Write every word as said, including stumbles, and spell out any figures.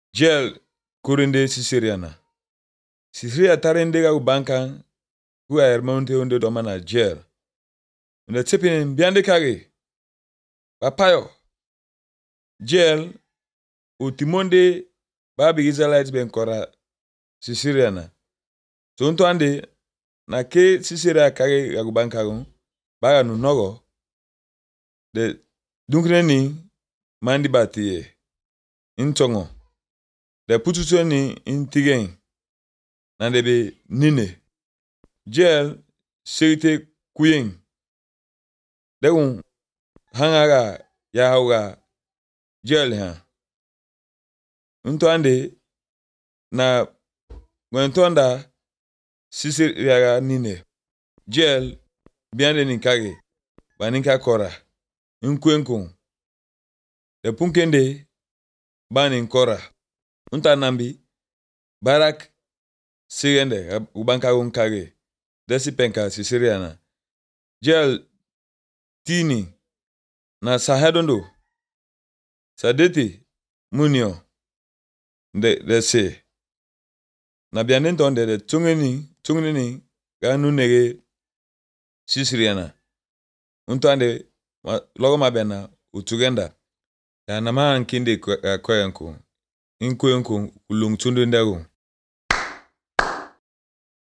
Jel kurinde Sisiriana. Sisiria tarinde ga ubankan ku ermonte onde domana jel. Nde tipin biande kage. Papayo. Jel utimonde babi Israelites ben kora Sisiriana. So nto ande na ke Sisiria kage ga ubankan baga nu nogo de dunkreni mandi batiye intongo de pututo ni intigen na debe nine jel serite kuyen degun hangaga ya hauga jel ha nto ande na gwentonda Sisiria nine jel biande ni kage baninka kora nkwenkun de punkende bani nkora unta nambi barak sigende ubanka unkage desi penka Sisiria na jel tini na sahedondo sadeti munio de de se na bianen tonde de tungeni tungeni ganu nege Sisiria na untande logo mabena utugenda ya nama nkinde kwa yanku inkwenku ulung tundu ndago